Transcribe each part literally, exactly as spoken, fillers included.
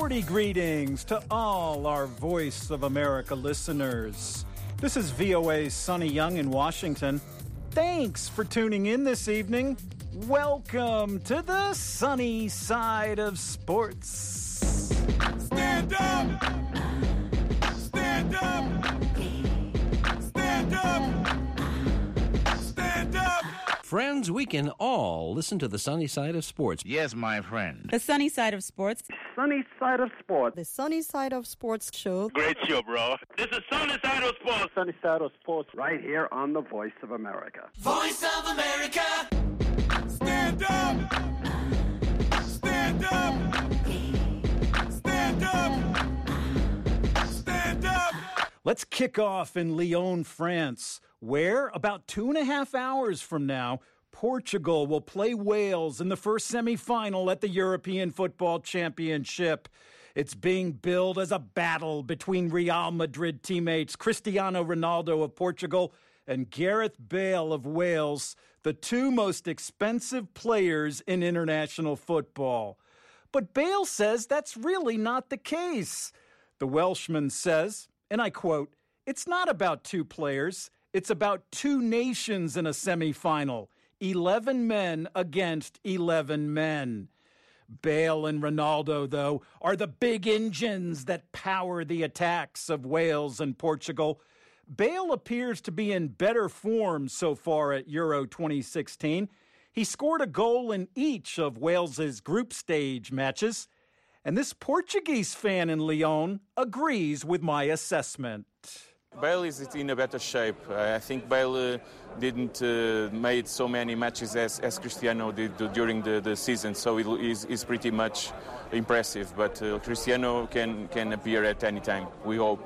Sporty greetings to all our Voice of America listeners. This is V O A's Sonny Young in Washington. Thanks for tuning in this evening. Welcome to the sunny side of sports. Stand up! Stand up! Stand up! Stand up! Friends, we can all listen to the sunny side of sports. Yes, my friend. The sunny side of sports. Sunny side of sports. The sunny side of sports show. Great show, bro. This is sunny side of sports. Sunny side of sports right here on the Voice of America. Voice of America! Stand up! Stand up! Stand up! Stand up! Let's kick off in Lyon, France, where about two and a half hours from now, Portugal will play Wales in the first semifinal at the European Football Championship. It's being billed as a battle between Real Madrid teammates Cristiano Ronaldo of Portugal and Gareth Bale of Wales, the two most expensive players in international football. But Bale says that's really not the case. The Welshman says, and I quote, "It's not about two players. It's about two nations in a semifinal. eleven men against eleven men." Bale and Ronaldo, though, are the big engines that power the attacks of Wales and Portugal. Bale appears to be in better form so far at Euro twenty sixteen. He scored a goal in each of Wales's group stage matches. And this Portuguese fan in Lyon agrees with my assessment. Bale is in a better shape. I think Bale uh, didn't uh, made so many matches as, as Cristiano did during the, the season, so it is, is pretty much impressive. But uh, Cristiano can, can appear at any time, we hope.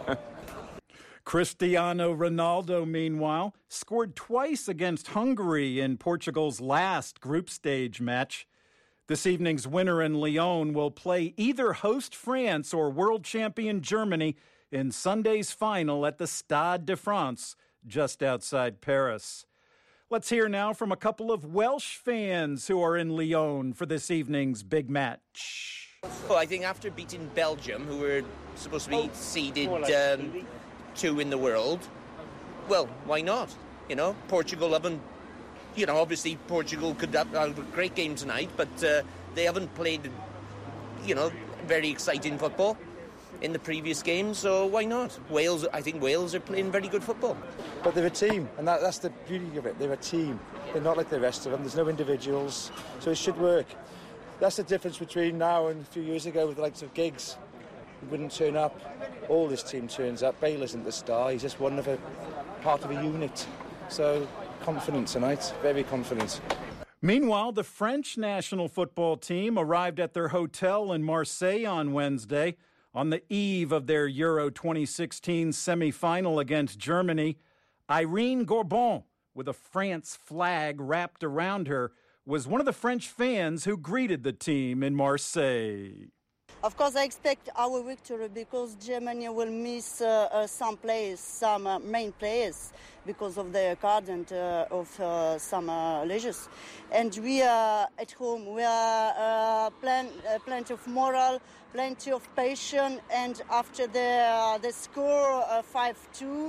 Cristiano Ronaldo, meanwhile, scored twice against Hungary in Portugal's last group stage match. This evening's winner in Lyon will play either host France or world champion Germany in Sunday's final at the Stade de France, just outside Paris. Let's hear now from a couple of Welsh fans who are in Lyon for this evening's big match. Well, I think after beating Belgium, who were supposed to be seeded um, two in the world, well, why not? You know, Portugal haven't, you know, obviously Portugal could have, have a great game tonight, but uh, they haven't played, you know, very exciting football in the previous game, so why not? Wales, I think Wales are playing very good football. But they're a team, and that, that's the beauty of it. They're a team. They're not like the rest of them. There's no individuals, so it should work. That's the difference between now and a few years ago with the likes of Giggs. He wouldn't turn up. All this team turns up. Bale isn't the star. He's just one of a part of a unit. So confident tonight, very confident. Meanwhile, the French national football team arrived at their hotel in Marseille on Wednesday on the eve of their Euro twenty sixteen semifinal against Germany. Irene Gorbon, with a France flag wrapped around her, was one of the French fans who greeted the team in Marseille. Of course, I expect our victory because Germany will miss uh, uh, some players, some uh, main players, because of their card and uh, of uh, some uh, leisures. And we are at home. We are uh, plan- uh, plenty of moral, plenty of patience, and after the uh, the score uh, five two,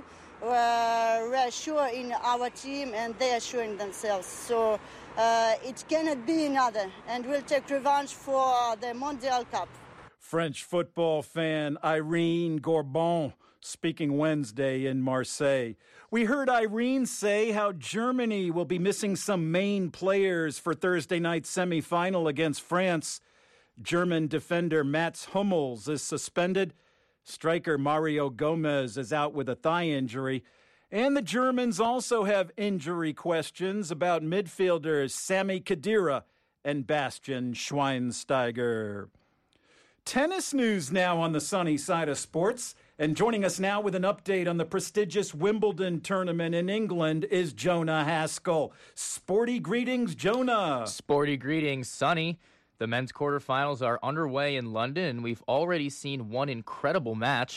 uh, we are sure in our team, and they are sure in themselves. So uh, it cannot be another, and we'll take revenge for uh, the Mondial Cup. French football fan Irene Gorbon speaking Wednesday in Marseille. We heard Irene say how Germany will be missing some main players for Thursday night's semifinal against France. German defender Mats Hummels is suspended. Striker Mario Gomez is out with a thigh injury. And the Germans also have injury questions about midfielders Sami Khedira and Bastian Schweinsteiger. Tennis news now on the sunny side of sports. And joining us now with an update on the prestigious Wimbledon tournament in England is Jonah Haskell. Sporty greetings, Jonah. Sporty greetings, Sonny. The men's quarterfinals are underway in London, and we've already seen one incredible match.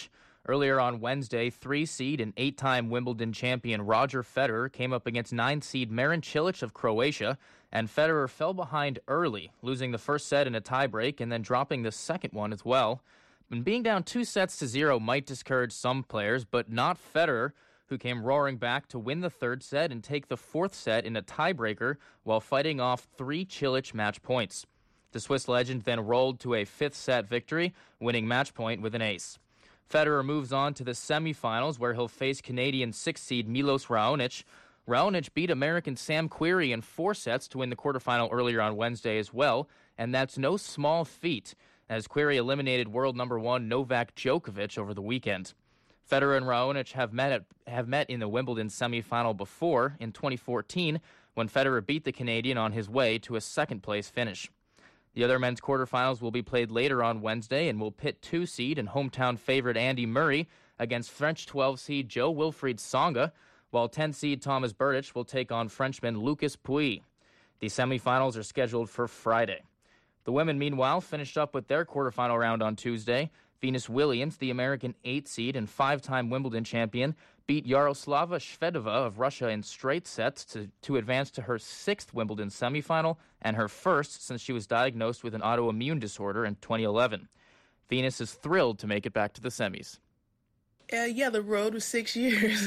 Earlier on Wednesday, three-seed and eight-time Wimbledon champion Roger Federer came up against nine-seed Marin Cilic of Croatia, and Federer fell behind early, losing the first set in a tiebreak and then dropping the second one as well. And being down two sets to zero might discourage some players, but not Federer, who came roaring back to win the third set and take the fourth set in a tiebreaker while fighting off three Cilic match points. The Swiss legend then rolled to a fifth set victory, winning match point with an ace. Federer moves on to the semifinals, where he'll face Canadian sixth-seed Milos Raonic. Raonic beat American Sam Querrey in four sets to win the quarterfinal earlier on Wednesday as well, and that's no small feat, as Querrey eliminated world number one Novak Djokovic over the weekend. Federer and Raonic have met at, have met in the Wimbledon semifinal before, in twenty fourteen, when Federer beat the Canadian on his way to a second-place finish. The other men's quarterfinals will be played later on Wednesday and will pit two-seed and hometown favorite Andy Murray against French twelve-seed Jo-Wilfried Tsonga, while ten-seed Thomas Berdych will take on Frenchman Lucas Pouille. The semifinals are scheduled for Friday. The women, meanwhile, finished up with their quarterfinal round on Tuesday. Venus Williams, the American eight-seed and five-time Wimbledon champion, beat Yaroslava Shvedova of Russia in straight sets to, to advance to her sixth Wimbledon semifinal and her first since she was diagnosed with an autoimmune disorder in twenty eleven. Venus is thrilled to make it back to the semis. Uh, yeah, the road was six years.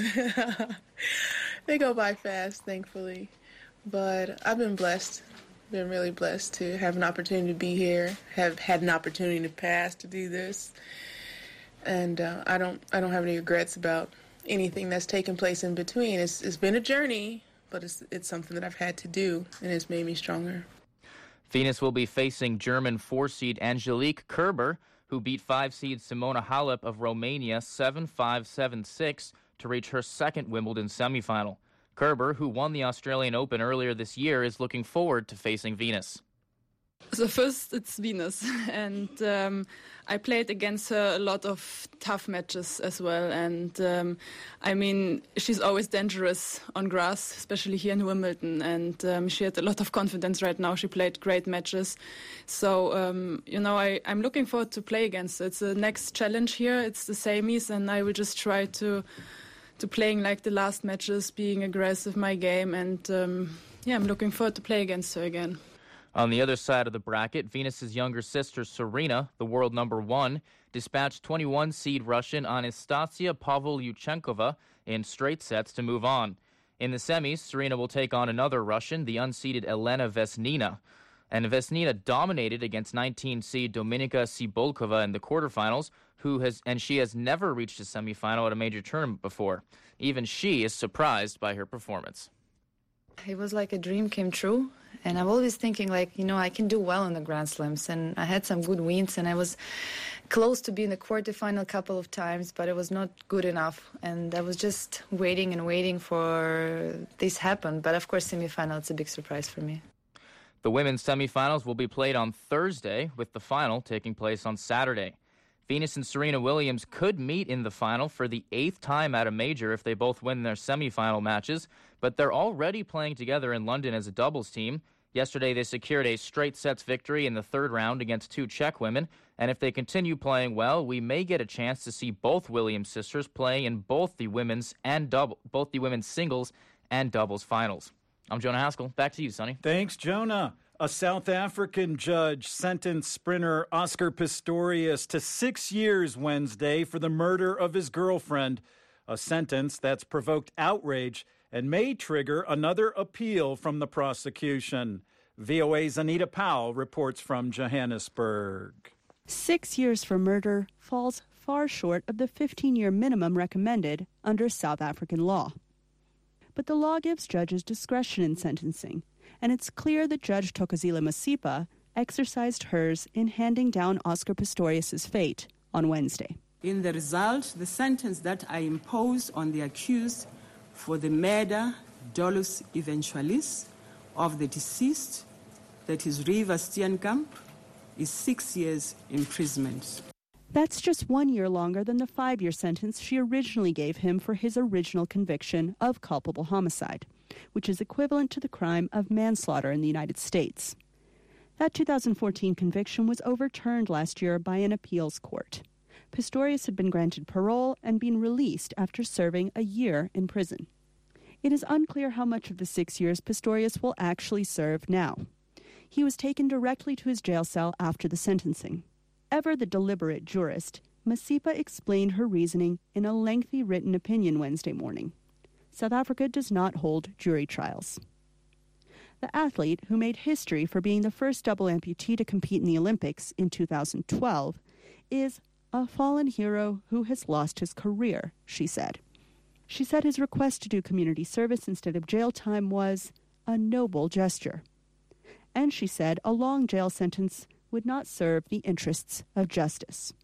They go by fast, thankfully. But I've been blessed, been really blessed to have an opportunity to be here, have had an opportunity in the past to do this. And uh, I don't I don't have any regrets about anything that's taken place in between. It's It's been a journey, but it's it's something that I've had to do, and it's made me stronger. Venus will be facing German four-seed Angelique Kerber, who beat five-seed Simona Halep of Romania seven five, seven six to reach her second Wimbledon semifinal. Kerber, who won the Australian Open earlier this year, is looking forward to facing Venus. So first, it's Venus, and um, I played against her a lot of tough matches as well. And um, I mean, she's always dangerous on grass, especially here in Wimbledon. And um, she had a lot of confidence right now. She played great matches. So um, you know, I, I'm looking forward to play against her. It's the next challenge here. It's the semis, and I will just try to to playing like the last matches, being aggressive my game, and um, yeah, I'm looking forward to play against her again. On the other side of the bracket, Venus's younger sister, Serena, the world number one, dispatched twenty-one seed Russian Anastasia Pavlyuchenkova in straight sets to move on. In the semis, Serena will take on another Russian, the unseeded Elena Vesnina. And Vesnina dominated against nineteen seed Dominika Sibolkova in the quarterfinals, who has and she has never reached a semifinal at a major tournament before. Even she is surprised by her performance. It was like a dream came true. And I'm always thinking, like, you know, I can do well in the Grand Slams. And I had some good wins, and I was close to being in the quarterfinal a couple of times, but it was not good enough. And I was just waiting and waiting for this happen. But, of course, semifinal, it's a big surprise for me. The women's semifinals will be played on Thursday, with the final taking place on Saturday. Venus and Serena Williams could meet in the final for the eighth time at a major if they both win their semifinal matches, but they're already playing together in London as a doubles team. Yesterday, they secured a straight sets victory in the third round against two Czech women, and if they continue playing well, we may get a chance to see both Williams sisters playing in both the women's and double, both the women's singles and doubles finals. I'm Jonah Haskell. Back to you, Sonny. Thanks, Jonah. A South African judge sentenced sprinter Oscar Pistorius to six years Wednesday for the murder of his girlfriend, a sentence that's provoked outrage and may trigger another appeal from the prosecution. V O A's Anita Powell reports from Johannesburg. Six years for murder falls far short of the fifteen-year minimum recommended under South African law. But the law gives judges discretion in sentencing, and it's clear that Judge Thokozile Masipa exercised hers in handing down Oscar Pistorius' fate on Wednesday. In the result, the sentence that I impose on the accused for the murder, dolus eventualis, of the deceased, that is Reeva Steenkamp, is six years imprisonment. That's just one year longer than the five-year sentence she originally gave him for his original conviction of culpable homicide, which is equivalent to the crime of manslaughter in the United States. That two thousand fourteen conviction was overturned last year by an appeals court. Pistorius had been granted parole and been released after serving a year in prison. It is unclear how much of the six years Pistorius will actually serve now. He was taken directly to his jail cell after the sentencing. Ever the deliberate jurist, Masipa explained her reasoning in a lengthy written opinion Wednesday morning. South Africa does not hold jury trials. The athlete, who made history for being the first double amputee to compete in the Olympics in two thousand twelve, is a fallen hero who has lost his career, she said. She said his request to do community service instead of jail time was a noble gesture. And she said a long jail sentence would not serve the interests of justice.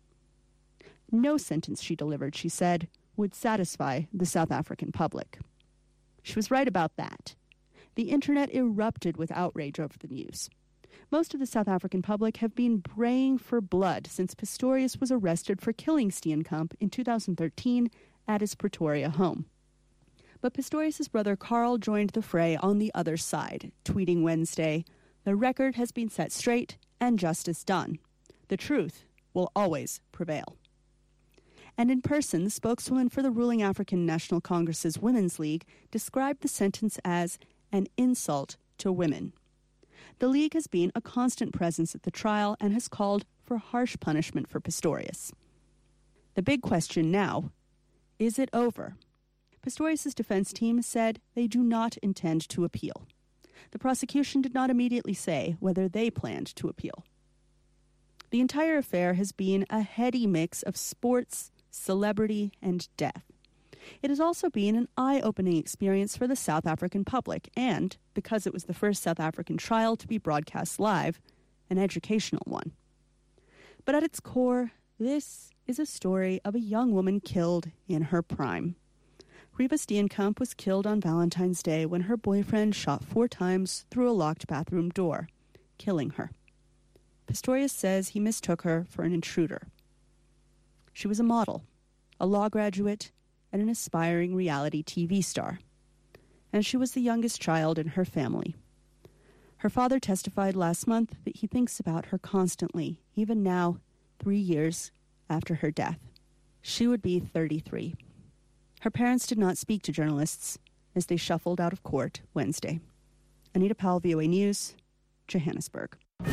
No sentence she delivered, she said, would satisfy the South African public. She was right about that. The internet erupted with outrage over the news. Most of the South African public have been braying for blood since Pistorius was arrested for killing Steenkamp in two thousand thirteen at his Pretoria home. But Pistorius' brother Carl joined the fray on the other side, tweeting Wednesday, "The record has been set straight and justice done. The truth will always prevail." And in person, the spokeswoman for the ruling African National Congress's Women's League described the sentence as an insult to women. The League has been a constant presence at the trial and has called for harsh punishment for Pistorius. The big question now, is it over? Pistorius' defense team said they do not intend to appeal. The prosecution did not immediately say whether they planned to appeal. The entire affair has been a heady mix of sports, celebrity, and death. It has also been an eye-opening experience for the South African public and, because it was the first South African trial to be broadcast live, an educational one. But at its core, this is a story of a young woman killed in her prime. Reeva Steenkamp was killed on Valentine's Day when her boyfriend shot four times through a locked bathroom door, killing her. Pistorius says he mistook her for an intruder. She was a model, a law graduate, and an aspiring reality T V star. And she was the youngest child in her family. Her father testified last month that he thinks about her constantly, even now, three years after her death. She would be thirty-three. Her parents did not speak to journalists as they shuffled out of court Wednesday. Anita Powell, V O A News, Johannesburg.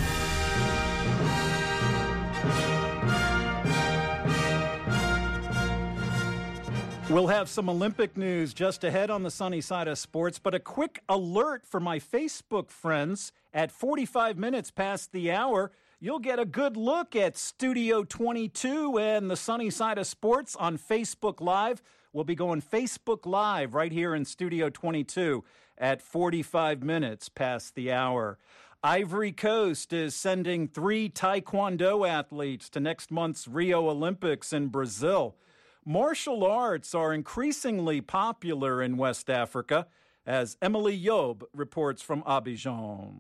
We'll have some Olympic news just ahead on the sunny side of sports, but a quick alert for my Facebook friends. At forty-five minutes past the hour, you'll get a good look at Studio twenty-two and the sunny side of sports on Facebook Live. We'll be going Facebook Live right here in Studio twenty-two at forty-five minutes past the hour. Ivory Coast is sending three Taekwondo athletes to next month's Rio Olympics in Brazil. Martial arts are increasingly popular in West Africa, as Emily Yob reports from Abidjan.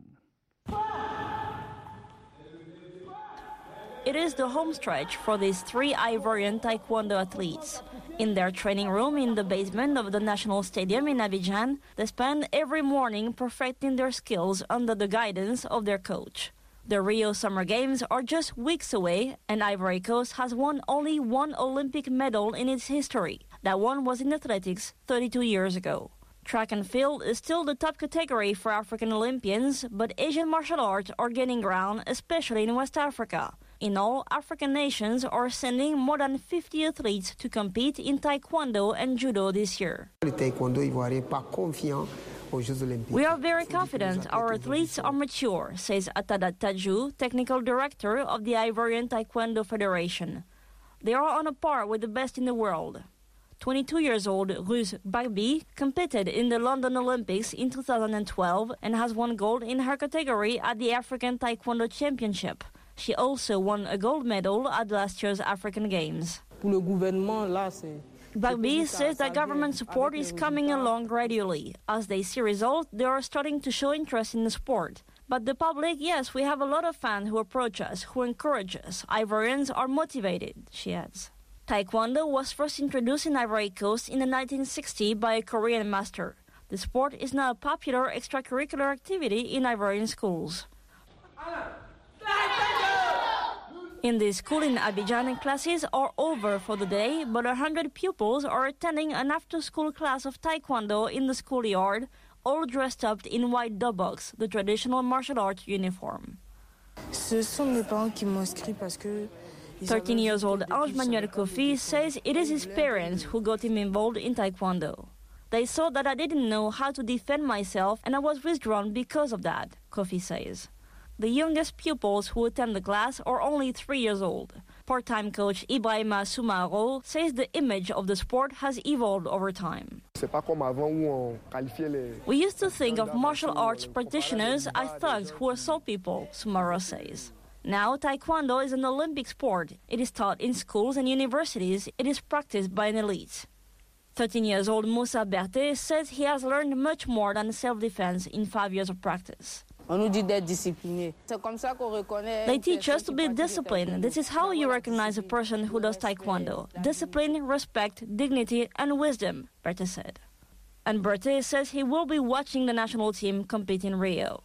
It is the home stretch for these three Ivorian Taekwondo athletes. In their training room in the basement of the National Stadium in Abidjan, they spend every morning perfecting their skills under the guidance of their coach. The Rio Summer Games are just weeks away, and Ivory Coast has won only one Olympic medal in its history. That one was in athletics thirty-two years ago. Track and field is still the top category for African Olympians, but Asian martial arts are gaining ground, especially in West Africa. In all, African nations are sending more than fifty athletes to compete in Taekwondo and Judo this year. We are very confident our athletes are mature, says Atada Taju, technical director of the Ivorian Taekwondo Federation. They are on a par with the best in the world. twenty-two years old Ruth Barbie competed in the London Olympics in two thousand twelve and has won gold in her category at the African Taekwondo Championship. She also won a gold medal at last year's African Games. Barbie says that government support is coming along gradually. As they see results, they are starting to show interest in the sport. But the public, yes, we have a lot of fans who approach us, who encourage us. Ivorians are motivated, she adds. Taekwondo was first introduced in Ivory Coast in the nineteen sixties by a Korean master. The sport is now a popular extracurricular activity in Ivorian schools. In this school in Abidjan, classes are over for the day, but one hundred pupils are attending an after-school class of taekwondo in the schoolyard, all dressed up in white doboks, the traditional martial arts uniform. thirteen years old Ange Manuel Kofi says it is his parents who got him involved in taekwondo. They saw that I didn't know how to defend myself and I was withdrawn because of that, Kofi says. The youngest pupils who attend the class are only three years old. Part-time coach Ibrahima Soumaro says the image of the sport has evolved over time. We used to think of martial arts practitioners as thugs who assault people, Soumaro says. Now, taekwondo is an Olympic sport. It is taught in schools and universities. It is practiced by an elite. thirteen years old Moussa Berthe says he has learned much more than self-defense in five years of practice. They teach us to be disciplined. This is how you recognize a person who does taekwondo. Discipline, respect, dignity, and wisdom, Berthe said. And Berthe says he will be watching the national team compete in Rio.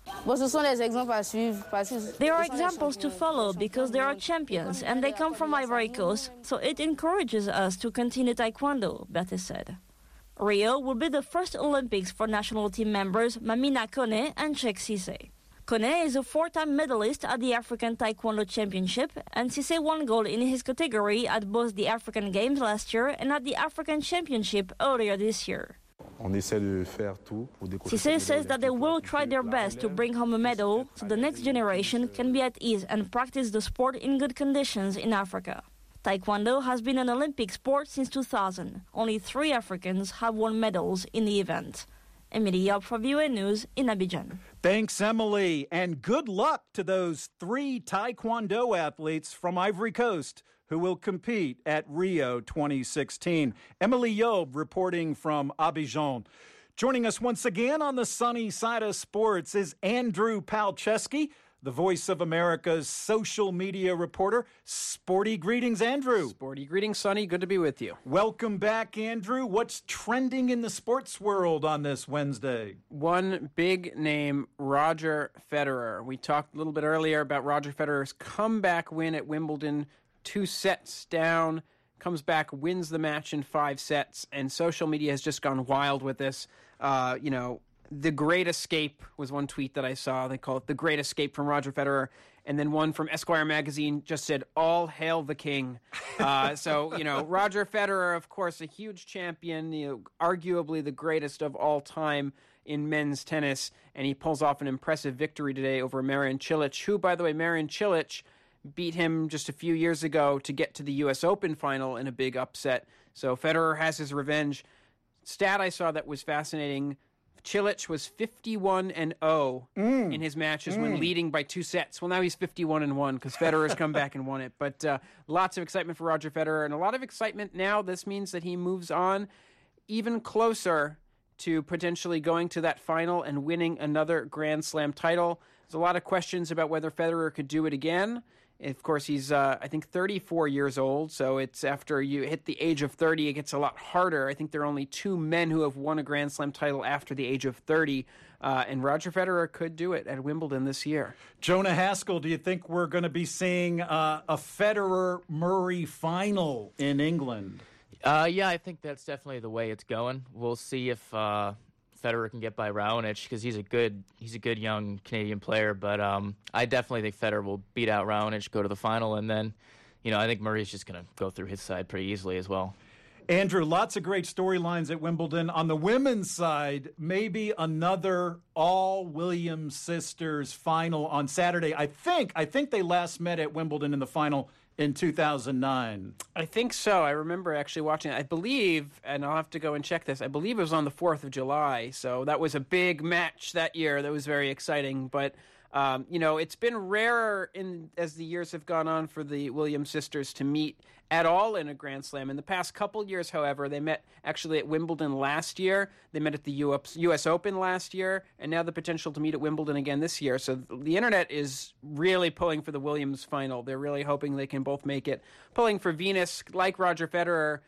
There are examples to follow because they are champions and they come from Ivory Coast, so it encourages us to continue taekwondo, Berthe said. Rio will be the first Olympics for national team members Mamina Kone and Cheikh Cissé. Kone is a four-time medalist at the African Taekwondo Championship, and Cissé won gold in his category at both the African Games last year and at the African Championship earlier this year. Cissé says that they will try their best to bring home a medal so the next generation can be at ease and practice the sport in good conditions in Africa. Taekwondo has been an Olympic sport since two thousand. Only three Africans have won medals in the event. Emily Yob for V O A News in Abidjan. Thanks, Emily, and good luck to those three Taekwondo athletes from Ivory Coast who will compete at Rio twenty sixteen. Emily Yob reporting from Abidjan. Joining us once again on the sunny side of sports is Andrew Palczewski, the Voice of America's social media reporter. Sporty greetings, Andrew. Sporty greetings, Sonny. Good to be with you. Welcome back, Andrew. What's trending in the sports world on this Wednesday? One big name, Roger Federer. We talked a little bit earlier about Roger Federer's comeback win at Wimbledon, two sets down, comes back, wins the match in five sets, and social media has just gone wild with this. Uh, you know, The Great Escape was one tweet that I saw. They call it The Great Escape from Roger Federer. And then one from Esquire magazine just said, all hail the king. Uh, so, you know, Roger Federer, of course, a huge champion, you know, arguably the greatest of all time in men's tennis. And he pulls off an impressive victory today over Marin Cilic, who, by the way, Marin Cilic beat him just a few years ago to get to the U S Open final in a big upset. So Federer has his revenge. Stat I saw that was fascinating, Cilic was fifty-one and oh mm. in his matches mm. when leading by two sets. Well, now he's fifty-one and one because Federer's come back and won it. But uh, lots of excitement for Roger Federer, and a lot of excitement now. This means that he moves on even closer to potentially going to that final and winning another Grand Slam title. There's a lot of questions about whether Federer could do it again. Of course, he's, uh, I think, thirty-four years old, so it's after you hit the age of thirty, it gets a lot harder. I think there are only two men who have won a Grand Slam title after the age of thirty, uh, and Roger Federer could do it at Wimbledon this year. Jonah Haskell, do you think we're going to be seeing uh, a Federer-Murray final in England? Uh, yeah, I think that's definitely the way it's going. We'll see if uh, Federer can get by Raonic because he's a good he's a good young Canadian player. But um, I definitely think Federer will beat out Raonic, go to the final, and then, you know, I think Murray's just going to go through his side pretty easily as well. Andrew, lots of great storylines at Wimbledon. On the women's side, maybe another all Williams sisters final on Saturday. I think I think they last met at Wimbledon in the final in two thousand nine. I think so. I remember actually watching it. I believe, and I'll have to go and check this, I believe it was on the fourth of July. So that was a big match that year. That was very exciting. But, um, you know, it's been rarer in as the years have gone on for the Williams sisters to meet at all in a Grand Slam. In the past couple years, however, they met actually at Wimbledon last year. They met at the U S Open last year, and now the potential to meet at Wimbledon again this year. So the internet is really pulling for the Williams final. They're really hoping they can both make it. Pulling for Venus, like Roger Federer,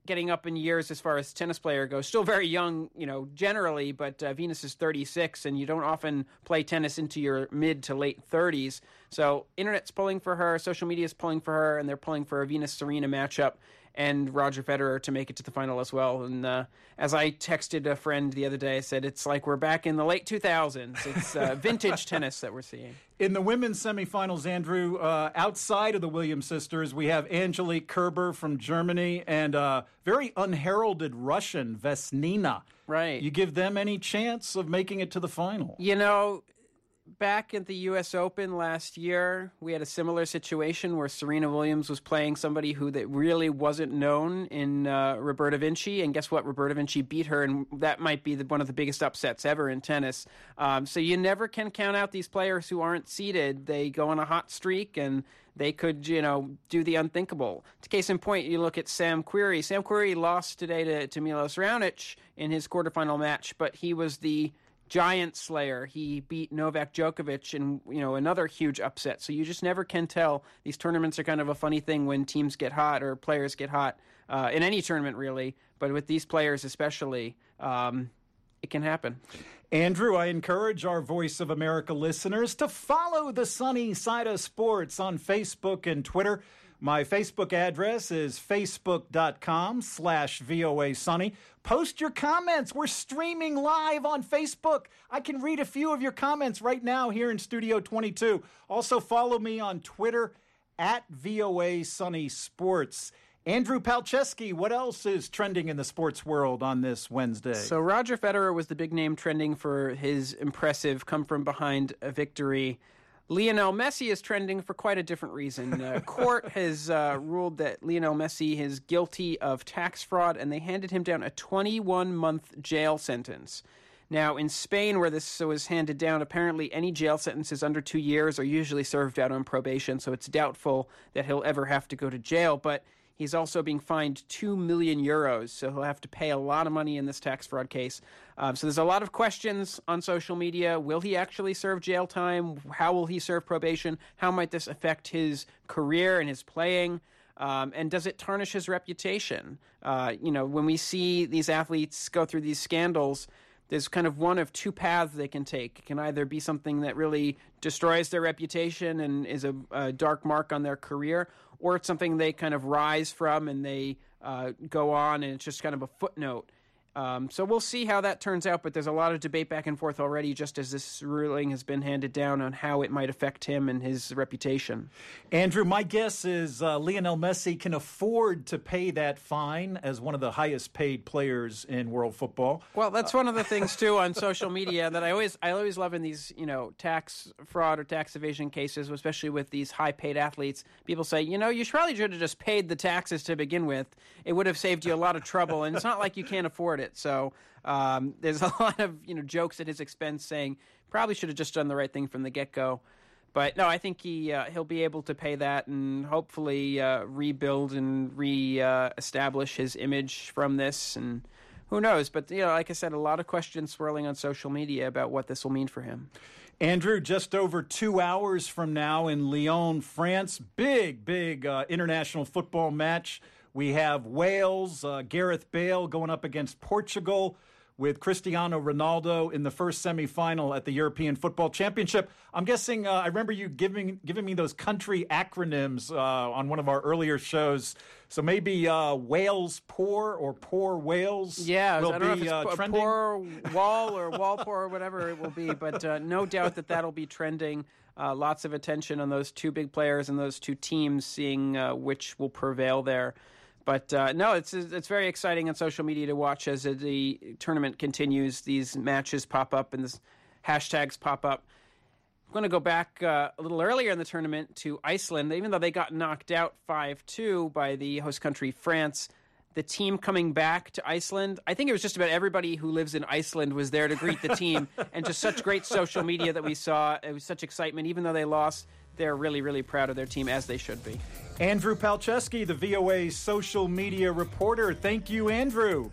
getting up in years as far as tennis player goes. Still very young, you know, generally, but uh, Venus is thirty-six, and you don't often play tennis into your mid to late thirties. So internet's pulling for her, social media's pulling for her, and they're pulling for a Venus-Serena matchup and Roger Federer to make it to the final as well. And uh, as I texted a friend the other day, I said, it's like we're back in the late two thousands. It's uh, vintage tennis that we're seeing. In the women's semifinals, Andrew, uh, outside of the Williams sisters, we have Angelique Kerber from Germany and uh, very unheralded Russian, Vesnina. Right. You give them any chance of making it to the final? You know, back at the U S Open last year, we had a similar situation where Serena Williams was playing somebody who that really wasn't known in uh, Roberta Vinci, and guess what? Roberta Vinci beat her, and that might be the, one of the biggest upsets ever in tennis. Um, so you never can count out these players who aren't seeded. They go on a hot streak, and they could, you know, do the unthinkable. Case in point, you look at Sam Querrey. Sam Querrey lost today to, to Milos Raonic in his quarterfinal match, but he was the giant slayer. He beat Novak Djokovic in, you know, another huge upset. So you just never can tell. These tournaments are kind of a funny thing when teams get hot or players get hot uh, in any tournament, really. But with these players especially, um, it can happen. Andrew, I encourage our Voice of America listeners to follow the Sunny Side of Sports on Facebook and Twitter. My Facebook address is facebook.com slash VOA Sunny. Post your comments. We're streaming live on Facebook. I can read a few of your comments right now here in Studio twenty-two. Also follow me on Twitter at VOA Sunny Sports. Andrew Palczewski, what else is trending in the sports world on this Wednesday? So Roger Federer was the big name trending for his impressive come-from-behind victory. Lionel Messi is trending for quite a different reason. Uh, court has uh, ruled that Lionel Messi is guilty of tax fraud, and they handed him down a twenty-one month jail sentence. Now, in Spain, where this was handed down, apparently any jail sentences under two years are usually served out on probation, so it's doubtful that he'll ever have to go to jail. But he's also being fined two million euros, so he'll have to pay a lot of money in this tax fraud case. Um, so there's a lot of questions on social media. Will he actually serve jail time? How will he serve probation? How might this affect his career and his playing? Um, and does it tarnish his reputation? Uh, you know, when we see these athletes go through these scandals, there's kind of one of two paths they can take. It can either be something that really destroys their reputation and is a, a dark mark on their career, or it's something they kind of rise from and they uh, go on, and it's just kind of a footnote. Um, so we'll see how that turns out, but there's a lot of debate back and forth already, just as this ruling has been handed down, on how it might affect him and his reputation. Andrew, my guess is uh, Lionel Messi can afford to pay that fine as one of the highest paid players in world football. Well, that's one of the things, too, on social media that I always I always love in these, you know, tax fraud or tax evasion cases, especially with these high-paid athletes. People say, you know, you probably should have just paid the taxes to begin with. It would have saved you a lot of trouble, and it's not like you can't afford it. So um, there's a lot of, you know, jokes at his expense saying probably should have just done the right thing from the get-go. But no, I think he uh, he'll be able to pay that and hopefully uh, rebuild and re-establish uh, his image from this. And who knows? But, you know, like I said, a lot of questions swirling on social media about what this will mean for him. Andrew, just over two hours from now in Lyon, France, big, big uh, international football match. We have Wales, uh, Gareth Bale going up against Portugal with Cristiano Ronaldo in the first semifinal at the European Football Championship. I'm guessing, uh, I remember you giving giving me those country acronyms uh, on one of our earlier shows. So maybe uh, Wales Poor or Poor Wales yeah, will I don't be know if it's uh, a trending. Poor Wall or Walpoor or whatever it will be, but uh, no doubt that that'll be trending. Uh, lots of attention on those two big players and those two teams, seeing uh, which will prevail there. But uh, no, it's it's very exciting on social media to watch as the tournament continues. These matches pop up and the hashtags pop up. I'm going to go back uh, a little earlier in the tournament to Iceland. Even though they got knocked out five two by the host country France, the team coming back to Iceland, I think it was just about everybody who lives in Iceland was there to greet the team. And just such great social media that we saw. It was such excitement. Even though they lost, they're really, really proud of their team, as they should be. Andrew Palczewski, the V O A social media reporter. Thank you, Andrew.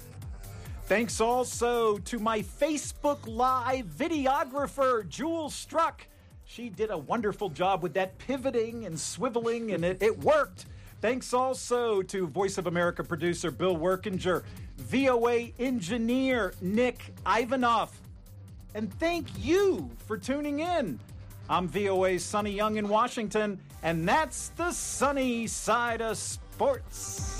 Thanks also to my Facebook Live videographer, Jules Struck. She did a wonderful job with that pivoting and swiveling, and it, it worked. Thanks also to Voice of America producer Bill Workinger, V O A engineer Nick Ivanoff. And thank you for tuning in. I'm V O A's Sonny Young in Washington, and that's the sunny side of sports.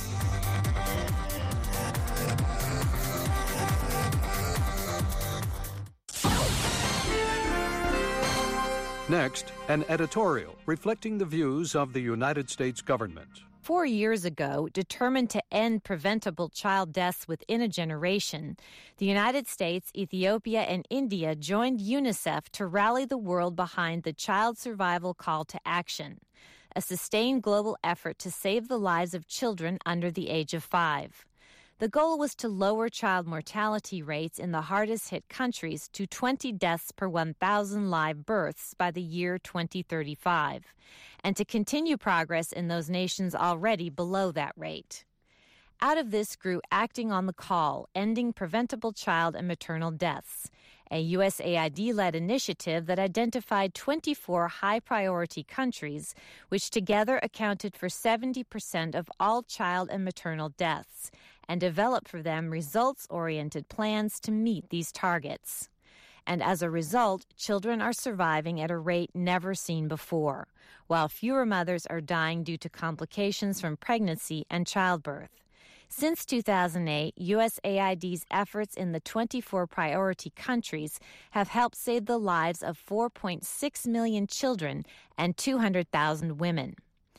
Next, an editorial reflecting the views of the United States government. Four years ago, determined to end preventable child deaths within a generation, the United States, Ethiopia, and India joined UNICEF to rally the world behind the Child Survival Call to Action, a sustained global effort to save the lives of children under the age of five. The goal was to lower child mortality rates in the hardest-hit countries to twenty deaths per one thousand live births by the year twenty thirty-five, and to continue progress in those nations already below that rate. Out of this grew Acting on the Call, Ending Preventable Child and Maternal Deaths, a U S A I D-led initiative that identified twenty-four high-priority countries, which together accounted for seventy percent of all child and maternal deaths, and developed for them results-oriented plans to meet these targets. And as a result, children are surviving at a rate never seen before, while fewer mothers are dying due to complications from pregnancy and childbirth. Since two thousand eight, U S A I D's efforts in the twenty-four priority countries have helped save the lives of four point six million children and two hundred thousand women.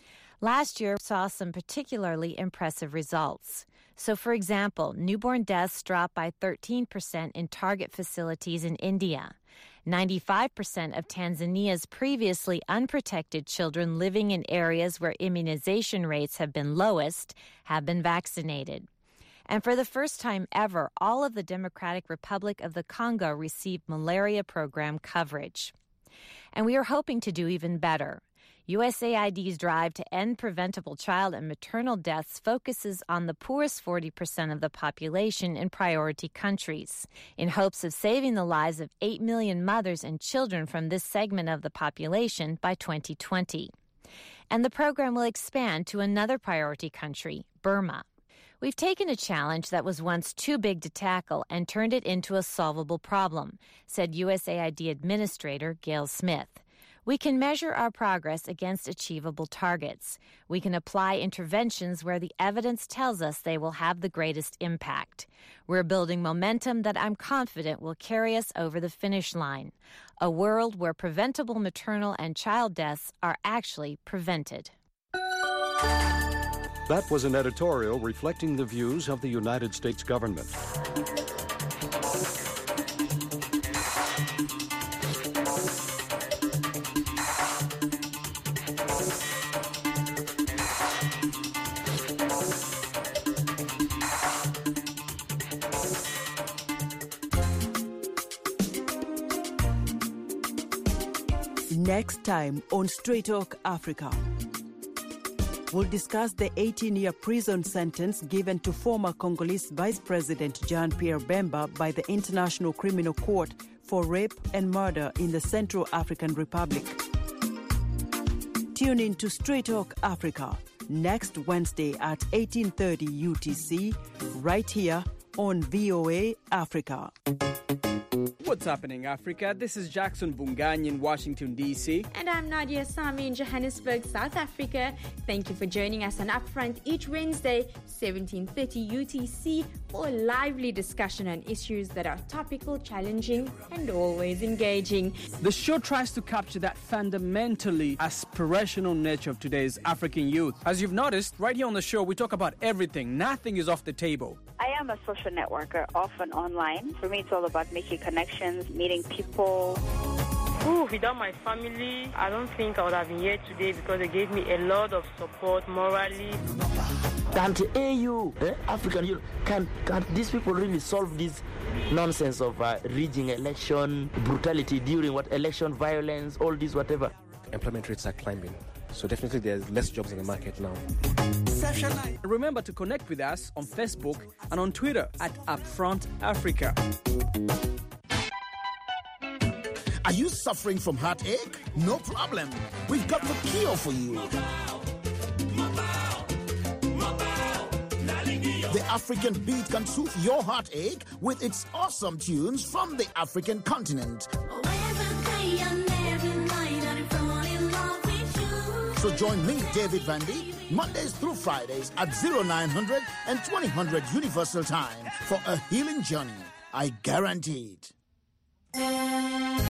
Last year saw some particularly impressive results. So, for example, newborn deaths dropped by thirteen percent in target facilities in India. ninety-five percent of Tanzania's previously unprotected children living in areas where immunization rates have been lowest have been vaccinated. And for the first time ever, all of the Democratic Republic of the Congo received malaria program coverage. And we are hoping to do even better. U S A I D's drive to end preventable child and maternal deaths focuses on the poorest forty percent of the population in priority countries, in hopes of saving the lives of eight million mothers and children from this segment of the population by twenty twenty. And the program will expand to another priority country, Burma. We've taken a challenge that was once too big to tackle and turned it into a solvable problem, said U S A I D Administrator Gail Smith. We can measure our progress against achievable targets. We can apply interventions where the evidence tells us they will have the greatest impact. We're building momentum that I'm confident will carry us over the finish line, a world where preventable maternal and child deaths are actually prevented. That was an editorial reflecting the views of the United States government. Next time on Straight Talk Africa, we'll discuss the eighteen-year prison sentence given to former Congolese Vice President Jean-Pierre Bemba by the International Criminal Court for rape and murder in the Central African Republic. Tune in to Straight Talk Africa next Wednesday at eighteen thirty U T C, right here on V O A Africa. What's happening, Africa? This is Jackson Bungani in Washington, D C And I'm Nadia Sami in Johannesburg, South Africa. Thank you for joining us on Upfront each Wednesday, seventeen thirty U T C, for a lively discussion on issues that are topical, challenging, and always engaging. The show tries to capture that fundamentally aspirational nature of today's African youth. As you've noticed, right here on the show, we talk about everything. Nothing is off the table. I am a social networker, often online. For me, it's all about making connections, meeting people. Ooh, without my family, I don't think I would have been here today because they gave me a lot of support morally. Can't A U, eh, African Youth, can, can these people really solve this nonsense of uh, rigging election, brutality during what election, violence, all this, whatever? Employment rates are climbing. So definitely there's less jobs in the market now. Remember to connect with us on Facebook and on Twitter at Upfront Africa. Are you suffering from heartache? No problem. We've got the cure for you. African beat can soothe your heartache with its awesome tunes from the African continent. So join me, David Vandy, Mondays through Fridays at oh nine hundred and twenty hundred Universal Time for a healing journey. I guarantee it.